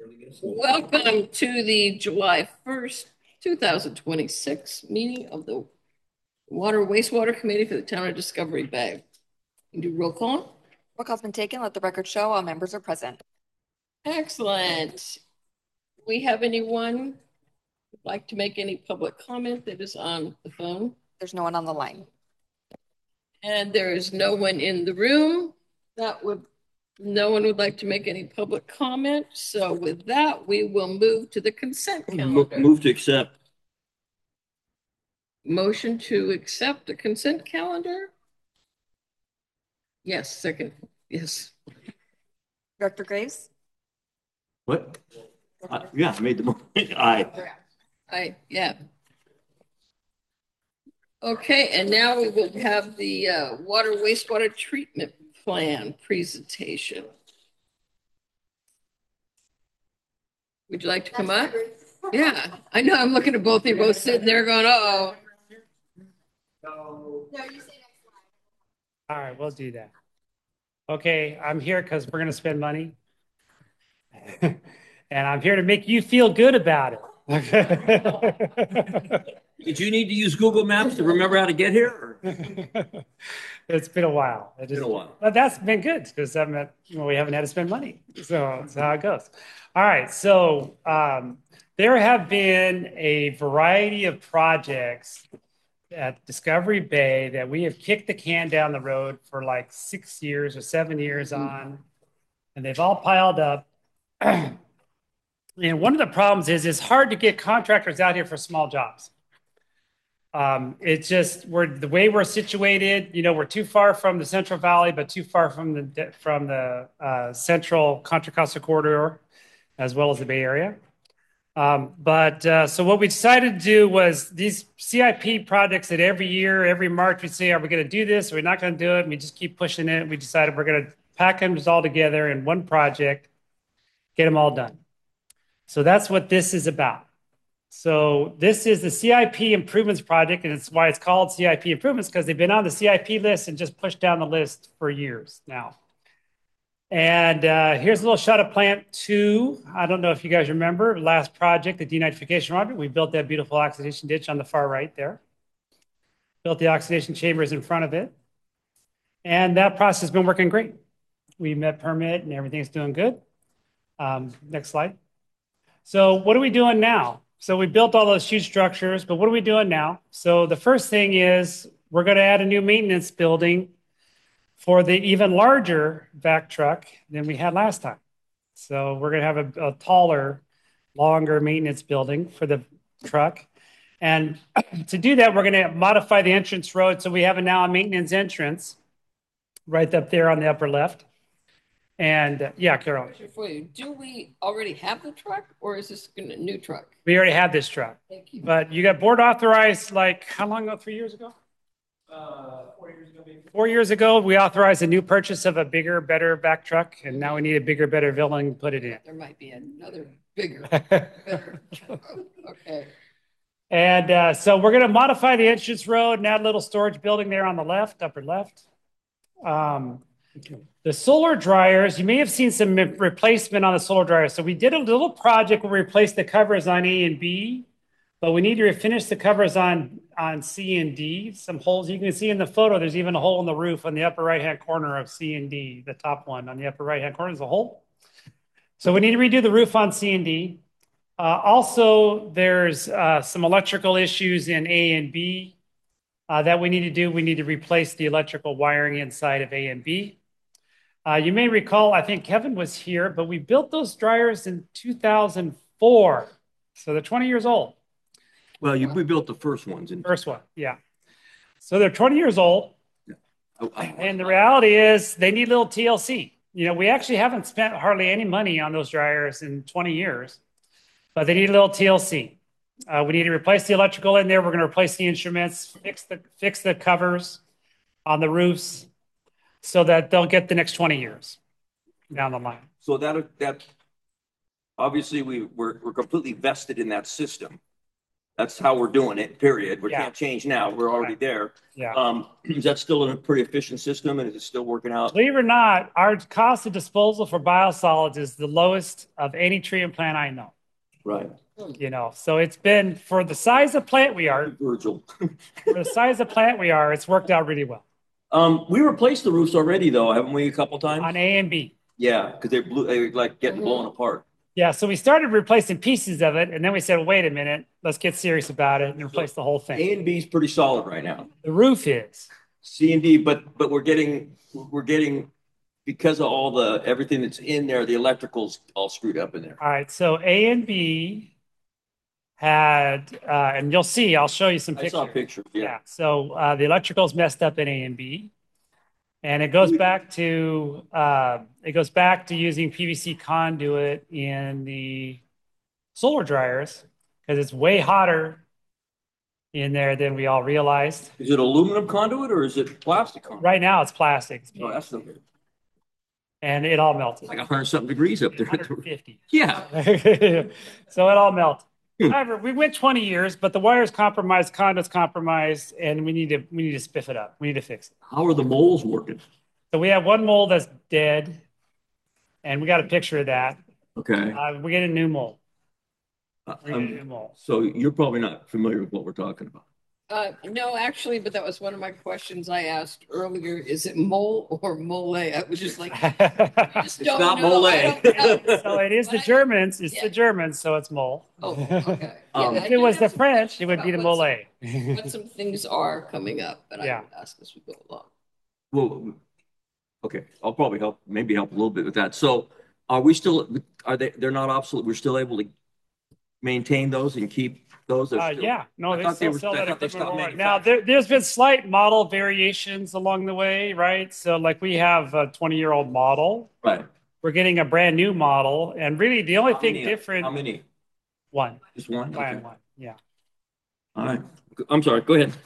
Welcome to the July 1st, 2026 meeting of the Water Wastewater Committee for the Town of Discovery Bay. You do roll call? Roll call's been taken. Let the record show all members are present. Excellent. We have anyone who'd like to make any public comment that is on the phone? There's no one on the line. And there is no one in the room. No one would like to make any public comment. So with that, we will move to the consent calendar. Move to accept. Motion to accept the consent calendar? Yes, second. Yes. Director Graves? What? Yeah, I made the motion. Yeah. Okay, and now we will have the water wastewater treatment plan presentation. Would you like to come up? Yeah, I know. I'm looking at both of you both sitting there going, uh-oh. No, you say next slide. All right, we'll do that. Okay, I'm here because we're going to spend money. And I'm here to make you feel good about it. Did you need to use Google Maps to remember how to get here? It's been a while. It's been a while. But that's been good because we haven't had to spend money. So that's how it goes. All right. So there have been a variety of projects at Discovery Bay that we have kicked the can down the road for like 6 years or 7 years on, and they've all piled up. And one of the problems is it's hard to get contractors out here for small jobs. It's just the way we're situated. We're too far from the Central Valley, but too far from the Central Contra Costa Corridor, as well as the Bay Area. So what we decided to do was these CIP projects that every year, every March, we say, are we going to do this? Are we not going to do it? And we just keep pushing it. We decided we're going to pack them all together in one project, get them all done. So that's what this is about. So this is the CIP improvements project, and it's why it's called CIP improvements, because they've been on the CIP list and just pushed down the list for years now. And here's a little shot of plant 2. I don't know if you guys remember last project, the denitrification project. We built that beautiful oxidation ditch on the far right there. Built the oxidation chambers in front of it. And that process has been working great. We met permit and everything's doing good. Next slide. So what are we doing now? So we built all those huge structures, but what are we doing now? So the first thing is we're going to add a new maintenance building for the even larger vac truck than we had last time. So we're going to have a taller, longer maintenance building for the truck. And to do that, we're going to modify the entrance road. So we have now a maintenance entrance right up there on the upper left. And yeah, Carol. For you, do we already have the truck, or is this a new truck? We already have this truck. Thank you. But you got board authorized like how long ago? 3 years ago? 4 years ago, maybe. 4 years ago, we authorized a new purchase of a bigger, better back truck, and now we need a bigger, better building to put it in. There might be another bigger, better truck. Okay. And so we're going to modify the entrance road and add a little storage building there on the left, upper left. The solar dryers, you may have seen some replacement on the solar dryers. So we did a little project where we replaced the covers on A and B, but we need to finish the covers on C and D. Some holes you can see in the photo. There's even a hole in the roof on the upper right-hand corner of C and D. The top one on the upper right-hand corner is a hole. So we need to redo the roof on C and D. Also, there's some electrical issues in A and B that we need to do. We need to replace the electrical wiring inside of A and B. You may recall, I think Kevin was here, but we built those dryers in 2004. So they're 20 years old. Well, we built the first ones. First one, yeah. So they're 20 years old. Oh, and the reality is they need a little TLC. We actually haven't spent hardly any money on those dryers in 20 years, but they need a little TLC. We need to replace the electrical in there. We're going to replace the instruments, fix the covers on the roofs, so that they'll get the next 20 years down the line. So that obviously we're completely vested in that system. That's how we're doing it, period. We Yeah. can't change now. We're already Right. there. Yeah. Is that still a pretty efficient system and is it still working out? Believe it or not, our cost of disposal for biosolids is the lowest of any treatment plant I know. Right. So it's been for the size of plant we are, Virgil. it's worked out really well We replaced the roofs already though, haven't we, a couple times? on A and B. Yeah, because they like getting blown apart. Yeah, so we started replacing pieces of it, and then we said, well, wait a minute, let's get serious about it and replace the whole thing. A and B is pretty solid right now. The roof is. C and D, but we're getting because of all the everything that's in there, the electrical's all screwed up in there. All right, so A and B had, and you'll see, I'll show you some I pictures. saw pictures, yeah. Yeah, so the electrical's messed up in A and B. And it goes back to using PVC conduit in the solar dryers because it's way hotter in there than we all realized. Is it aluminum conduit or is it plastic conduit? Right now it's plastic. Oh, that's no good. And it all melted. Like 100-something degrees up there. 150. Yeah. So it all melted. Hmm. However, we went 20 years, but the wire's compromised, conduit's compromised, and we need to spiff it up. We need to fix it. How are the moles working? So we have one mole that's dead, and we got a picture of that. Okay. We get a new mole. We get a new mole. So you're probably not familiar with what we're talking about. No, actually, but that was one of my questions I asked earlier. Is it mole or mole? I was just like, I just don't not know. mole. I don't know. So it is the Germans. It's the Germans, so it's mole. Oh, okay. If it was the French, it would be the mole. What some things are coming up, but I Yeah. will ask as we go along. Well, okay. I'll probably help a little bit with that. So they're not obsolete. We're still able to maintain those and keep those. Yeah, no, I they thought still they sell were- I that thought they equipment stopped worldwide. Now, manufacturing. there's been slight model variations along the way, right? So, like we have a 20-year-old model. Right. We're getting a brand new model, and really the only thing different. How many? One. Just one? Okay. One. Yeah. All right. I'm sorry. Go ahead.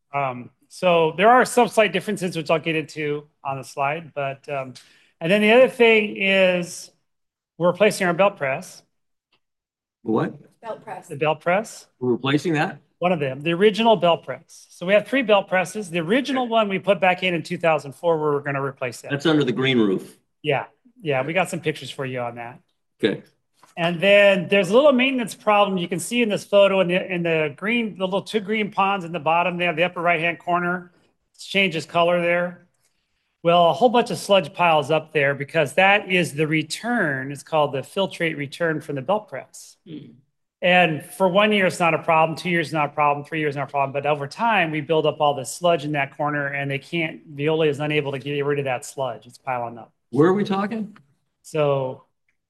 So there are some slight differences, which I'll get into on the slide. But and then the other thing is we're replacing our belt press. What? The belt press, We're replacing that? one of them, the original belt press. So we have 3 belt presses. The original one we put back in 2004. We're going to replace that. That's under the green roof. Yeah. We got some pictures for you on that. Okay. And then there's a little maintenance problem you can see in this photo in the green, the little 2 green ponds in the bottom there, the upper right-hand corner. It changes color there. Well, a whole bunch of sludge piles up there because that is the return. It's called the filtrate return from the belt press. And for 1 year, it's not a problem. 2 years, not a problem. 3 years, not a problem. But over time, we build up all this sludge in that corner, and Veolia is unable to get rid of that sludge. It's piling up. Where are we talking? So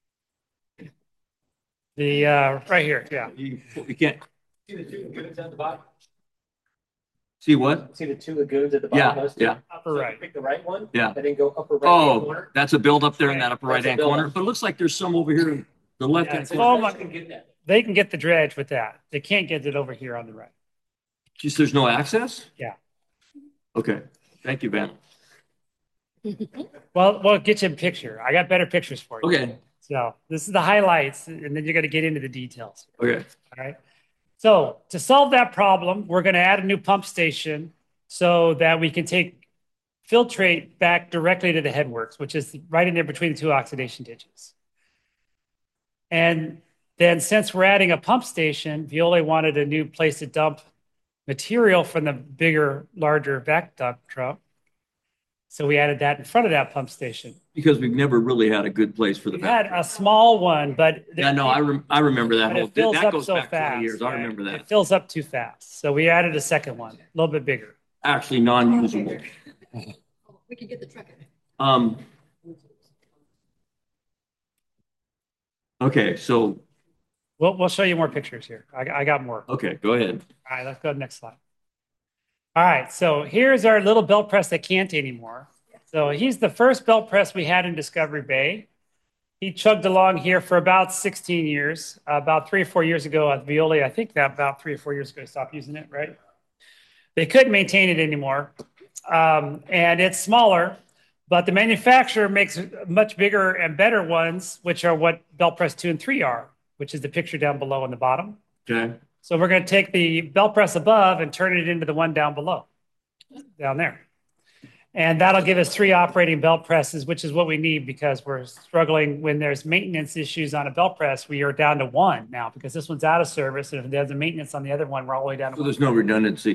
the right here, yeah. You can't See the 2 lagoons at the bottom? see what? See the 2 lagoons at the Yeah, bottom? Those two? yeah. So Upper right. Pick the right one. Yeah. And then go upper right hand Oh, corner. that's a build up there in that upper That's a right-hand build-up. corner. But it looks like there's some over here in the left-hand Yeah, corner. Oh, my- can get that. They can get the dredge with that. They can't get it over here on the right. Just there's no access? Yeah. Okay. Thank you, Ben. Well, we'll get you a picture. I got better pictures for you. Okay. So this is the highlights, and then you're going to get into the details. Okay. All right. So to solve that problem, we're going to add a new pump station so that we can take filtrate back directly to the headworks, which is right in there between the 2 oxidation ditches. And then since we're adding a pump station, Veolia wanted a new place to dump material from the bigger, larger vac dump truck. So we added that in front of that pump station. Because we've never really had a good place for the We had a small one, but Yeah, no, I remember that but whole it fills that up goes so back 20 fast. years. I right? remember that. It fills up too fast. So we added a second one, a little bit bigger. Actually non-usable. We can get the truck in. Okay, so We'll show you more pictures here. I got more. okay, go ahead. All right, let's go to the next slide. All right, so here's our little belt press that can't anymore. So he's the first belt press we had in Discovery Bay. He chugged along here for about 16 years. About 3 or 4 years ago at Veolia, I think that about 3 or 4 years ago, stopped using it, right? They couldn't maintain it anymore. And it's smaller, but the manufacturer makes much bigger and better ones, which are what belt press 2 and 3 are, which is the picture down below on the bottom. Okay. So we're going to take the belt press above and turn it into the one down below, down there. And that'll give us 3 operating belt presses, which is what we need because we're struggling when there's maintenance issues on a belt press. We are down to 1 now because this one's out of service. And if there's a maintenance on the other one, we're all the way down to So 1. there's no redundancy.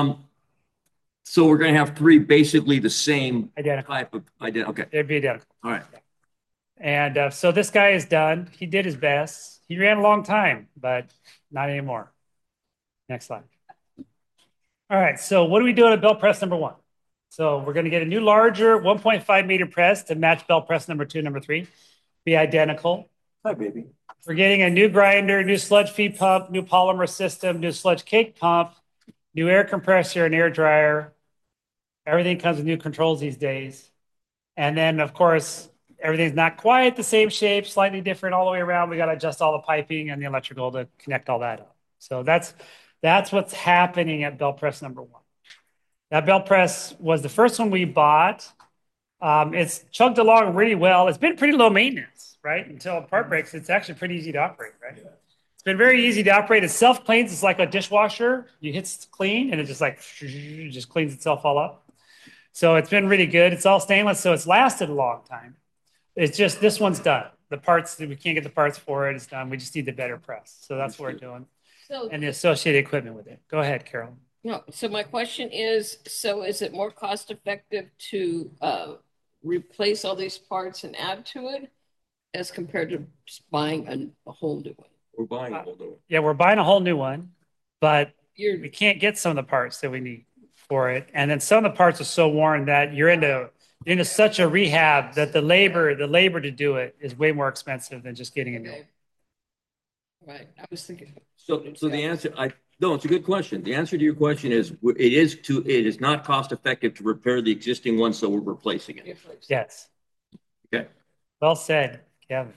So we're gonna have 3 basically the same Identical. type of idea. Okay, They'd be identical. all right. And so this guy is done. He did his best. He ran a long time, but not anymore. Next slide. All right. So what do we do at belt press number 1? So we're going to get a new larger 1.5 meter press to match belt press number 2, number 3. Be identical. Hi, baby. We're getting a new grinder, new sludge feed pump, new polymer system, new sludge cake pump, new air compressor and air dryer. Everything comes with new controls these days. And then, of course, everything's not quite the same shape, slightly different all the way around. We got to adjust all the piping and the electrical to connect all that up. So that's what's happening at belt press number 1. That belt press was the first one we bought. It's chugged along really well. It's been pretty low maintenance, right? Until a part breaks, it's actually pretty easy to operate, right? It's been very easy to operate. It self-cleans. It's like a dishwasher. You hit clean and it just cleans itself all up. So it's been really good. It's all stainless, so it's lasted a long time. It's just this one's done. The parts, we can't get the parts for it. It's done. We just need the better press. So that's what we're doing. So, And the associated equipment with it. Go ahead, Carol. no, so my question is, so is it more cost effective to replace all these parts and add to it as compared to just buying a whole new one? We're buying a whole new one. Yeah, we're buying a whole new one, but You're we can't get some of the parts that we need for it. And then some of the parts are so worn that you're into such a rehab that the labor to do it is way more expensive than just getting a new one. okay. Right. I was thinking. So the answer, no, it's a good question. The answer to your question is, it is not cost effective to repair the existing one, so we're replacing it. Yes. Okay. Well said, Kevin.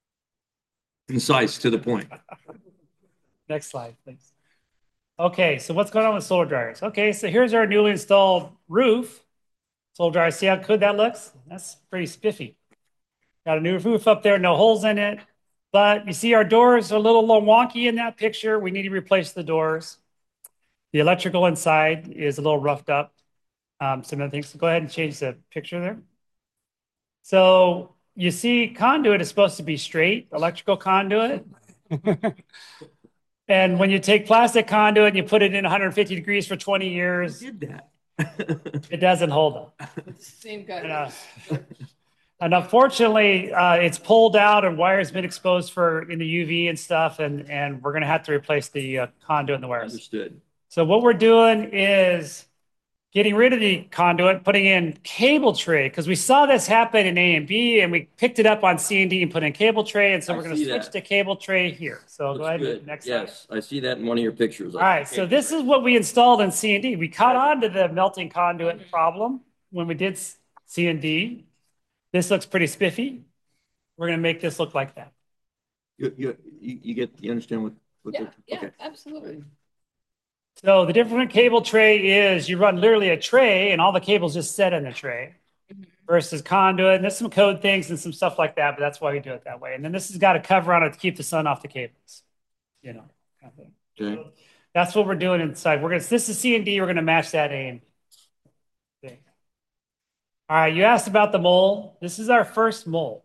Concise, to the point. Next slide, please. Okay, so what's going on with solar dryers? Okay, so here's our newly installed roof. Solar dryer, see how good that looks? That's pretty spiffy. Got a new roof up there, no holes in it. But you see our doors are a little wonky in that picture. We need to replace the doors. The electrical inside is a little roughed up. Some other things. So go ahead and change the picture there. So you see conduit is supposed to be straight, electrical conduit. And when you take plastic conduit and you put it in 150 degrees for 20 years, Did that. it doesn't hold up. Same guy. And unfortunately, it's pulled out and wire's been exposed in the UV and stuff, and we're going to have to replace the conduit and the wires. Understood. So what we're doing is getting rid of the conduit, putting in cable tray, because we saw this happen in A and B, and we picked it up on C and D and put in cable tray, and so I we're going to see switch that. to cable tray here. So go Looks ahead, good. next slide. Yes, I see that in one of your pictures. All right, so this is what we installed in C and D. We caught on to the melting conduit problem when we did C and D. This looks pretty spiffy. We're going to make this look like that. You understand what? Yeah, Okay. absolutely. So the different cable tray is you run literally a tray and all the cables just set in the tray versus conduit. And there's some code things and some stuff like that, but that's why we do it that way. And then this has got a cover on it to keep the sun off the cables, kind of thing. Okay. So that's what we're doing inside. This is C and D. We're going to match that A and B. All right, you asked about the mole. This is our first mole.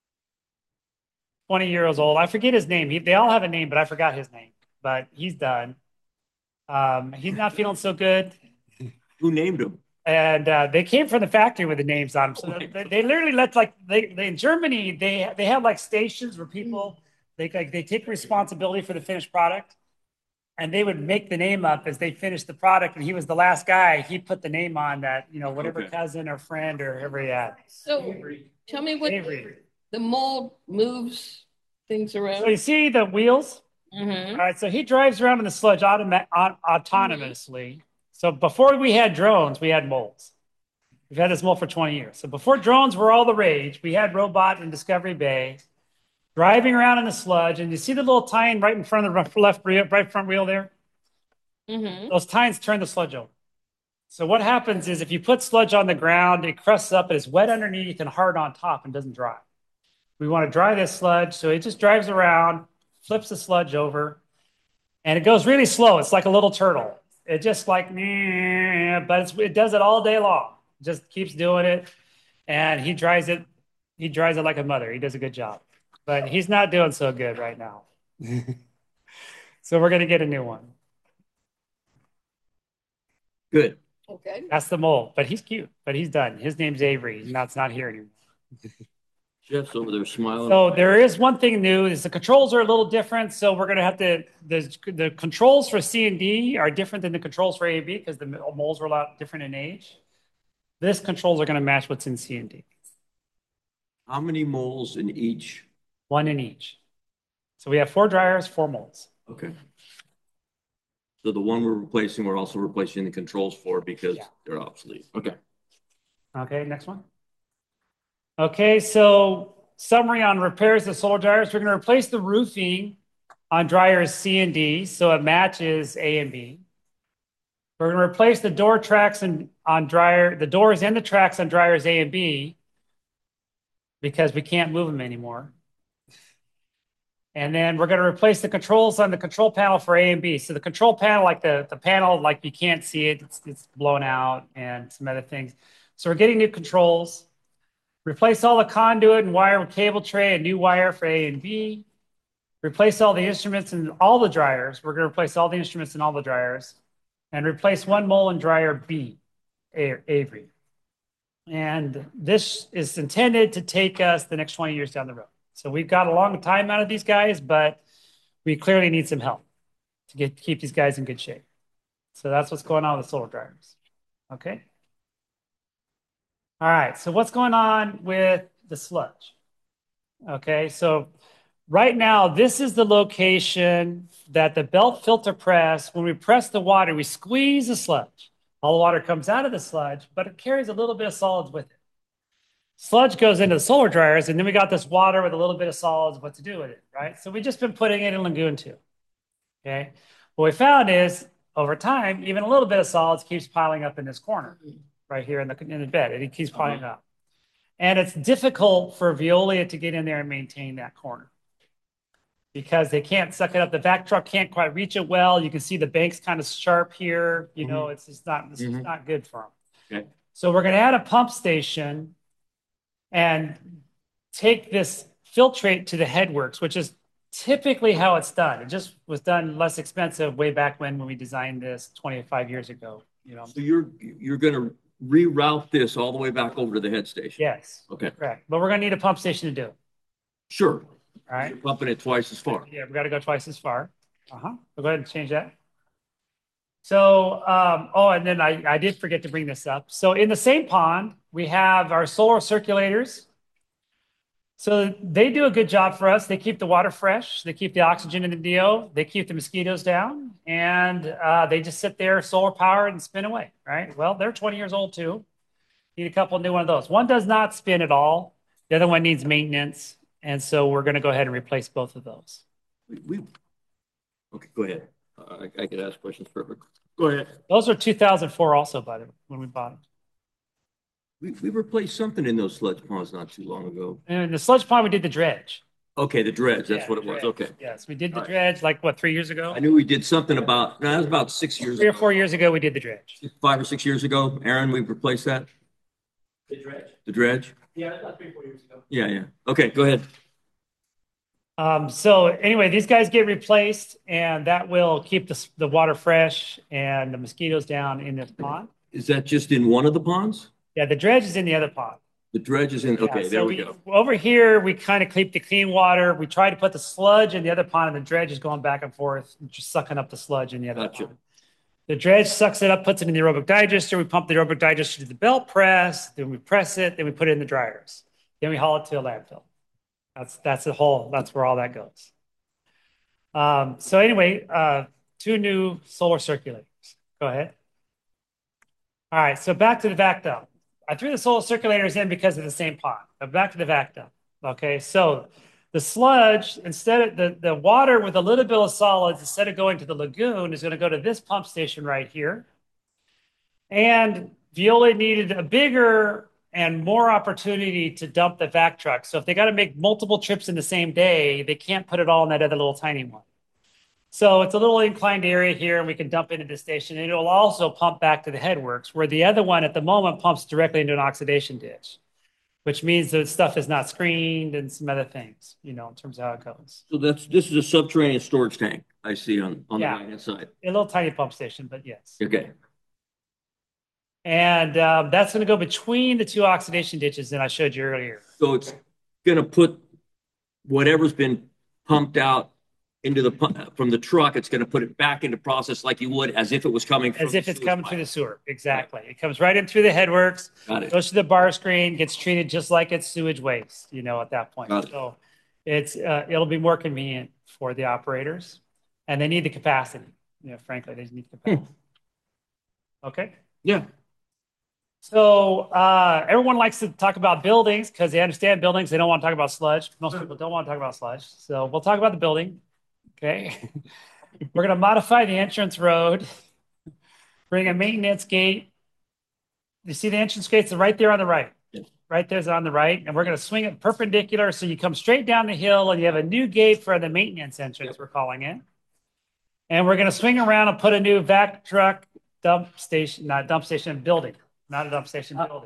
20 years old. I forget his name. They all have a name, but I forgot his name. But he's done. He's not feeling so good. Who named him? And they came from the factory with the names on them. So they literally let in Germany they have like stations where people they take responsibility for the finished product, and they would make the name up as they finished the product. And he was the last guy. He put the name on that, whatever Okay. cousin or friend or whoever he had. So tell me what Avery. the mold moves things So around. you see the wheels. Mm-hmm. All right, so he drives around in the sludge autonomously. So before we had drones, we had moles. We've had this mole for 20 years. So before drones were all the rage, we had Robot in Discovery Bay driving around in the sludge. And you see the little tine right in front of the right front wheel there? Mm-hmm. Those tines turn the sludge over. So what happens is if you put sludge on the ground, it crusts up and it's wet underneath and hard on top and doesn't dry. We want to dry this sludge. So it just drives around, flips the sludge over. And it goes really slow. It's like a little turtle. It just like, meh, but it does it all day long. Just keeps doing it. And he dries it like a mother. He does a good job. But he's not doing so good right now. So we're going to get a new one. Good. Okay. That's the mole, but he's cute, but he's done. His name's Avery. He's not here anymore. Jeff's over there smiling. So there is one thing new is the controls are a little different. So we're going to have to, the controls for C and D are different than the controls for A and B because the moles were a lot different in age. This controls are going to match what's in C and D. How many moles in each? One in each. So we have 4 dryers, 4 molds. Okay. So the one we're replacing, we're also replacing the controls for because Yeah. they're obsolete. Okay. Okay, next one. Okay, so summary on repairs of solar dryers. We're going to replace the roofing on dryers C and D so it matches A and B. We're going to replace the door tracks the doors and the tracks on dryers A and B because we can't move them anymore. And then we're going to replace the controls on the control panel for A and B. So the control panel, like the panel, like you can't see it, it's blown out and some other things. So we're getting new controls. Replace all the conduit and wire with cable tray, a new wire for A and B. Replace all the instruments in all the dryers. We're going to replace all the instruments in all the dryers. And replace one mole in dryer B, Avery. And this is intended to take us the next 20 years down the road. So we've got a long time out of these guys, but we clearly need some help to keep these guys in good shape. So that's what's going on with the solar dryers. Okay. All right. So what's going on with the sludge? Okay. So right now, this is the location that the belt filter press, when we press the water, we squeeze the sludge. All the water comes out of the sludge, but it carries a little bit of solids with it. Sludge goes into the solar dryers, and then we got this water with a little bit of solids, what to do with it, right? So we've just been putting it in Lagoon 2, okay? What we found is, over time, even a little bit of solids keeps piling up in this corner, right here in the bed, and it keeps piling up. And it's difficult for Veolia to get in there and maintain that corner because they can't suck it up. The vac truck can't quite reach it well. You can see the bank's kind of sharp here. You know, it's just not, this is not good for them. Okay. So we're going to add a pump station and take this filtrate to the headworks, which is typically how it's done. It just was done less expensive way back when we designed this 25 years ago. You know. So you're going to reroute this all the way back over to the head station? Yes. Okay. Correct. But we're going to need a pump station to do it. Sure. All right. You're pumping it twice as far. Yeah, we got to go twice as far. We'll go ahead and change that. So, and then I did forget to bring this up. So in the same pond, we have our solar circulators. So they do a good job for us. They keep the water fresh. They keep the oxygen in the DO. They keep the mosquitoes down. And they just sit there, solar powered and spin away, right? Well, they're 20 years old too. Need a couple new one of those. One does not spin at all. The other one needs maintenance. And so we're going to go ahead and replace both of those. Okay, go ahead. I could ask questions forever. Go ahead. Those are 2004 also, by the way, when we bought them. We replaced something in those sludge ponds not too long ago. And the sludge pond, we did the dredge. Okay, the dredge. That's Yeah, what it was. dredge. Okay. Yes, we did the All right. dredge like, what, 3 years ago? I knew we did something about, no, that was about 6 years 3 or ago. 4 years ago, we did the dredge. 5 or 6 years ago. Aaron, we replaced that? The dredge. The dredge? Yeah, that's about 3 or 4 years ago. Yeah. Okay, go ahead. So anyway, these guys get replaced, and that will keep the water fresh and the mosquitoes down in this pond. Is that just in one of the ponds? Yeah, the dredge is in the other pond. The dredge is in, okay, Yeah, there so we go. Over here, we kind of keep the clean water. We try to put the sludge in the other pond, and the dredge is going back and forth, just sucking up the sludge in the other Gotcha. pond. The dredge sucks it up, puts it in the aerobic digester. We pump the aerobic digester to the belt press, then we press it, then we put it in the dryers. Then we haul it to a landfill. That's where all that goes. So anyway, 2 new solar circulators. Go ahead. All right, so back to the vac dump. I threw the solar circulators in because of the same pond, but back to the vac dump. Okay, so the sludge, instead of the water with a little bit of solids, instead of going to the lagoon, is going to go to this pump station right here. And Veolia needed a bigger and more opportunity to dump the vac truck. So if they got to make multiple trips in the same day, they can't put it all in that other little tiny one. So it's a little inclined area here, and we can dump into the station. And it'll also pump back to the headworks, where the other one at the moment pumps directly into an oxidation ditch, which means the stuff is not screened and some other things, in terms of how it goes. So this is a subterranean storage tank I see on the Yeah. right-hand side. A little tiny pump station, but yes. Okay, And that's going to go between the two oxidation ditches that I showed you earlier. so it's gonna put whatever's been pumped out into the from the truck, it's gonna put it back into process like you would as if it was coming from As if the it's sewage coming pipe. through the sewer. Exactly. It comes right in through the headworks, Got it. goes to the bar screen, gets treated just like it's sewage waste, at that point. Got it. So it'll be more convenient for the operators, and they need the capacity. Frankly, they need the capacity. Okay. Yeah. So everyone likes to talk about buildings because they understand buildings. They don't want to talk about sludge. Most people don't want to talk about sludge. So we'll talk about the building. Okay. We're going to modify the entrance road, bring a maintenance gate. You see the entrance gates are right there on the right. Yeah. Right there's on the right. And we're going to swing it perpendicular. So you come straight down the hill and you have a new gate for the maintenance entrance, we're calling it. And we're going to swing around and put a new vac truck dump station, not dump station, building, not a dump station building.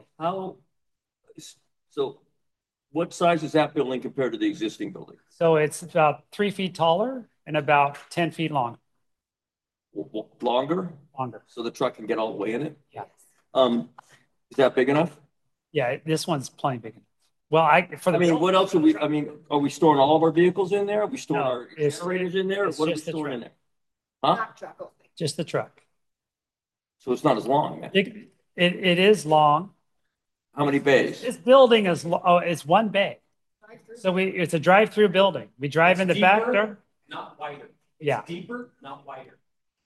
So what size is that building compared to the existing building? So it's about 3 feet taller and about 10 feet long, Longer, longer. so the truck can get all the way in it? Yeah. Is that big enough? Yeah, this one's plenty big. Well, What else are we storing all of our vehicles in there? Are we storing No, our it's- generators in there? it's What are we just the storing in truck. there? Huh? Just the truck. So it's not as long, man. It is long. How many bays? This building it's one bay. So it's a drive-through building. We drive in the back door. Not wider. Yeah. Deeper, not wider.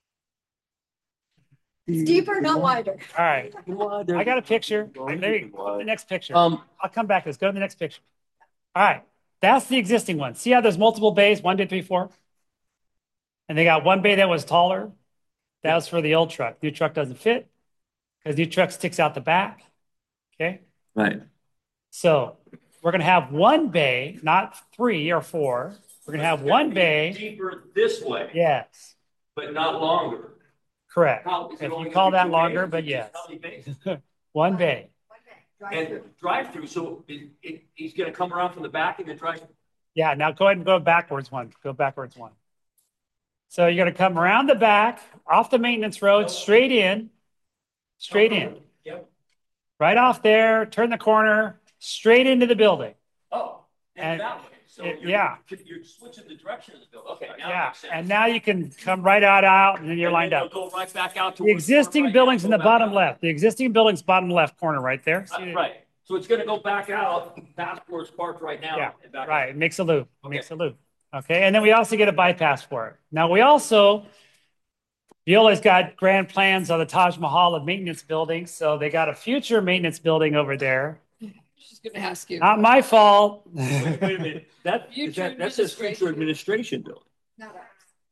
Deeper, not wider. All right. I got a picture. Maybe the next picture. Um, I'll come back to this. Go to the next picture. All right. That's the existing one. See how there's multiple bays? 1, 2, 3, 4. And they got one bay that was taller. That was for the old truck. New truck doesn't fit because new truck sticks out the back. Okay. right. So we're going to have one bay, not 3 or 4. We're going to have one bay. Deeper this way, Yes. but not longer. Correct. Is it If only you call gonna that be 2 longer, bays? but yes. How many bays? One bay. And drive-through, so he's gonna come around from the back and then drive. Yeah. Now go ahead and go backwards one. Go backwards one. So you're going to come around the back, off the maintenance road, straight in. Yep. Right off there, turn the corner, straight into the building. Oh, And- and that way. So yeah. You're switching the direction of the building. Okay, now it Yeah. makes sense. And now you can come right out, and then you're And lined then up. you'll go right back out to The existing building's in the bottom left. The existing building's bottom left corner right there. See it? Right. So it's gonna go back out past where it's parked right now. Yeah, and back out. right. It makes a loop. It Okay. makes a loop. Okay. And then we also get a bypass for it. Now we also, Viola's got grand plans on the Taj Mahal of maintenance buildings. So they got a future maintenance building over there. She's going to ask you. Not my fault. Wait a minute. That says future administration building. Not ours.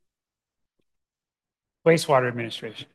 Wastewater administration.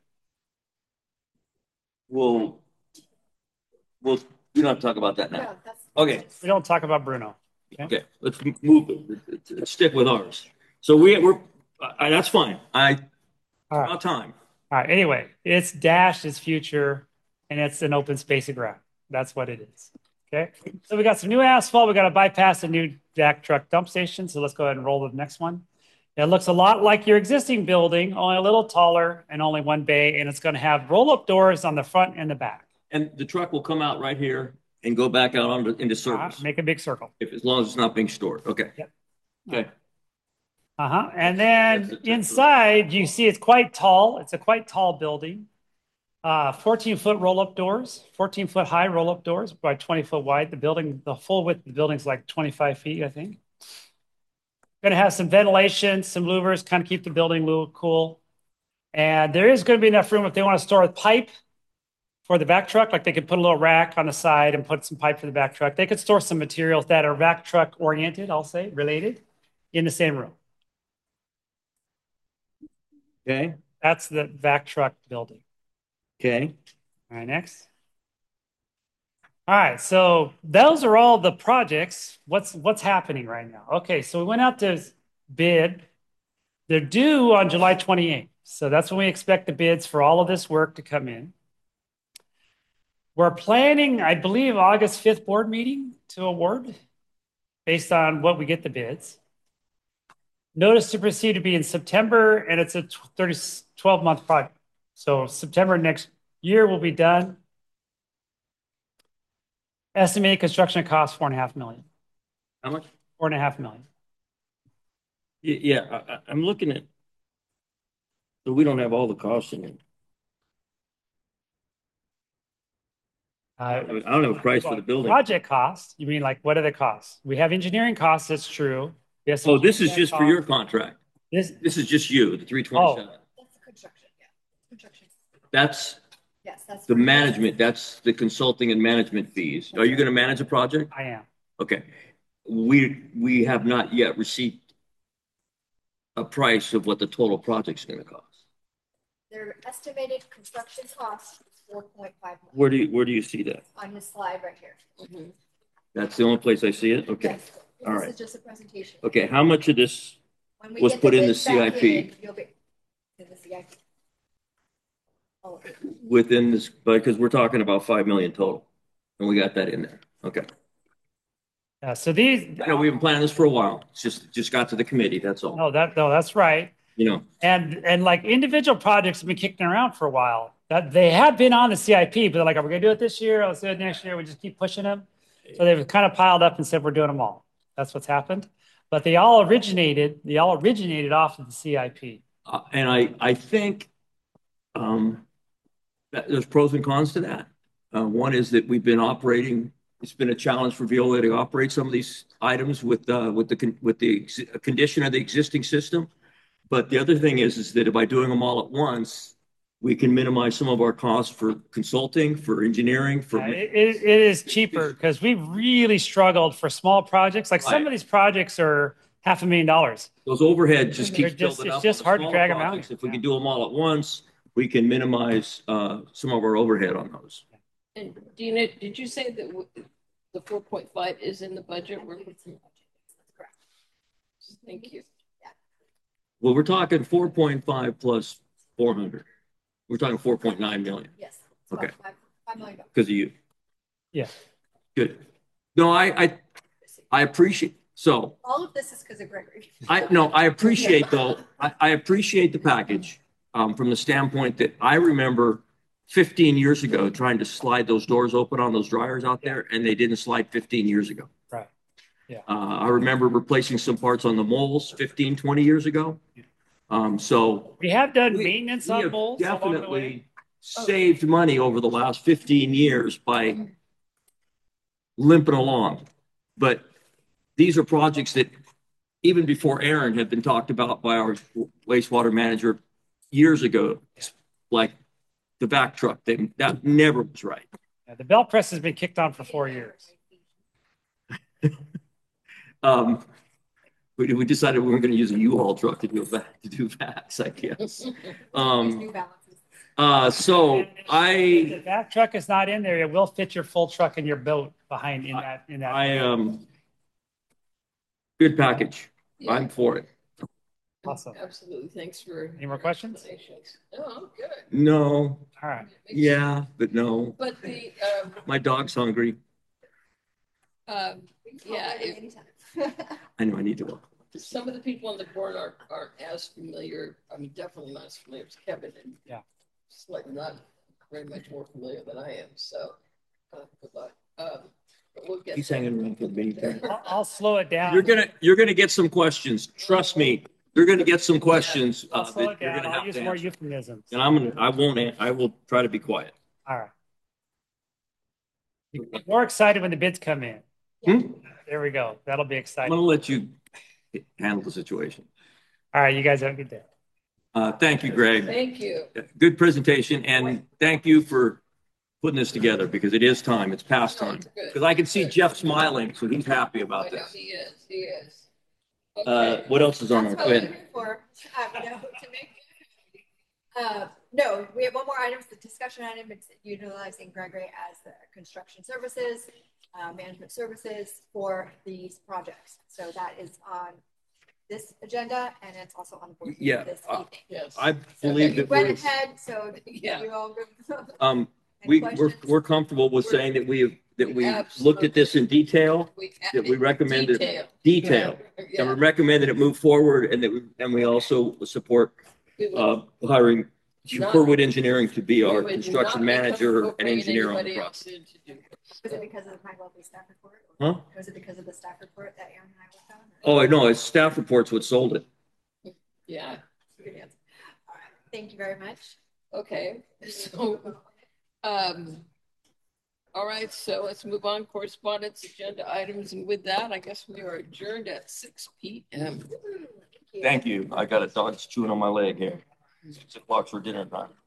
We'll we don't have to talk about that now. No, that's. Okay. We don't talk about Bruno. Okay, let's move it. Let's stick with ours. So we're that's fine. All right. About time. All right. Anyway, it's dashed its future, and it's an open space of ground. That's what it is. Okay. So we got some new asphalt. We got to bypass a new jack truck dump station. So let's go ahead and roll the next one. It looks a lot like your existing building, only a little taller and only one bay, and it's going to have roll-up doors on the front and the back. And the truck will come out right here and go back out into service. Make a big circle. As long as it's not being stored. Okay. Yep. Okay. And then inside, you see it's quite tall. It's a quite tall building. 14-foot roll-up doors, 14-foot high roll-up doors by 20-foot wide. The full width of the building is like 25 feet, I think. Going to have some ventilation, some louvers, kind of keep the building a little cool. And there is going to be enough room if they want to store a pipe for the vac truck, like they could put a little rack on the side and put some pipe for the vac truck. They could store some materials that are vac truck oriented, I'll say, related, in the same room. Okay. That's the vac truck building. Okay. All right, next. All right, so those are all the projects. What's happening right now? Okay, so we went out to bid They're due on July 28th. So that's when we expect the bids for all of this work to come in. We're planning, I believe, August 5th board meeting to award based on what we get the bids. Notice to proceed to be in September, and it's a 12-month project. So September next year will be done. Estimated construction cost $4.5 million. How much? $4.5 million. Yeah, I'm looking at, so we don't have all the costs in it. I don't have a price for the building. Project costs, you mean like what are the costs? We have engineering costs, that's true. We have some Oh, this is GTX just for your costs. contract. This, This is just you, the 327. That's the construction, yeah. Construction. That's Yes, that's. the management, that's the consulting and management fees. Are you going to manage a project? I am. Okay. We have not yet received a price of what the total project's going to cost. Their estimated construction cost is 4.5 Where million do you see that? on his slide right here. That's the only place I see it? Okay. Yes, All this right. is just a presentation. Okay, how much of this When we was get put in the bids back CIP? in, you'll be in the CIP. All of it. within this, because we're talking about 5 million total, and we got that in there. Okay. Yeah, so these, I know we've been planning this for a while. It's just got to the committee, that's all. no, that's right. You know, And like individual projects have been kicking around for a while. That they have been on the CIP, but they're like, are we gonna do it this year? Let's do it next year. We just keep pushing them. So they've kind of piled up and said we're doing them all. That's what's happened. But they all originated off of the CIP. and I think that there's pros and cons to that. One is that we've been operating. It's been a challenge for Veolia to operate some of these items with the condition of the existing system. But the other thing is that by doing them all at once, we can minimize some of our costs for consulting, for engineering, for. It is cheaper because we've really struggled for small projects. Like some Right. of these projects are $500,000. Those overheads just They're keep just- building it's up. just on the hard to smaller drag 'em out. projects. If we can do them all at once, we can minimize some of our overhead on those. And Dina, did you say that the 4.5 is in the budget? It's in the budget. That's correct. Thank you. Well, we're talking 4.5 plus 400. We're talking 4.9 million Yes. It's about Okay. $5 million. because of you. Yeah. Good. No, I appreciate, so All of this is because of Gregory. I appreciate though, I appreciate the package from the standpoint that I remember 15 years ago trying to slide those doors open on those dryers out there, and they didn't slide 15 years ago. Right. Yeah. I remember replacing some parts on the moles 15, 20 years ago. So We have done we maintenance we on have moles along the way. definitely saved money over the last 15 years by limping along. But these are projects that even before Aaron had been talked about by our wastewater manager years ago, like the vac truck thing, that never was right. Yeah, the belt press has been kicked on for 4 years. We decided we weren't going to use a U-Haul truck to do vacs, I guess. New balances. So If the vac truck is not in there, it will fit your full truck and your boat behind in that. Good package. Yeah. I'm for it. Awesome. Absolutely. Thanks for. Any more questions? explanations. No, I'm good. No, All right. yeah, but no. But the, My dog's hungry. yeah, Anytime. I know I need to walk. some of the people on the board aren't as familiar. I mean, definitely not as familiar as Kevin, and Yeah. slightly not very much more familiar than I am. So, good luck. But we'll get. He's there. hanging around for the meeting. I'll slow it down. You're gonna get some questions. Trust me. You're gonna get some questions I'll that slow you're it down. gonna I'll have use to more answer. euphemisms. And I will try to be quiet. All right. Be more excited when the bids come in. Hmm? There we go. That'll be I'm exciting. gonna let you handle the situation. All right. You guys have a good day. Thank you, Greg. Thank you. Good presentation, and thank you for putting this together because it is time. It's past time. Because I can see Jeff smiling, so he's happy I about know this. he is. He is. Okay. What else is on our That's what I'm plan? looking for, to make. No, we have one more item, it's the discussion item, it's utilizing Gregory as the construction services, management services for these projects. So that is on this agenda and it's also on the board Yeah, this uh, evening. Yes. I believe You that went we're, ahead, so Yeah. you all good? um, Any we're questions? comfortable with We're- saying that we looked at Absolutely. this in detail, We that we recommended Detail. detail. And we Yeah. recommended it move forward and we also support, We would- hiring Not- Furwood Engineering to be we our would construction not be manager comfortable and bringing engineer on the anybody project. else in to do this. Was it because of my lovely staff report? Huh? Was it because of the staff report that Aaron and I worked on? Oh, no, it's staff reports what sold it. Yeah. Good answer. All right, thank you very much. Okay. So, all right. So let's move on. Correspondence, agenda items, and with that, I guess we are adjourned at 6 p.m. Thank you. I got a dog's chewing on my leg here. 6 o'clock for dinner time.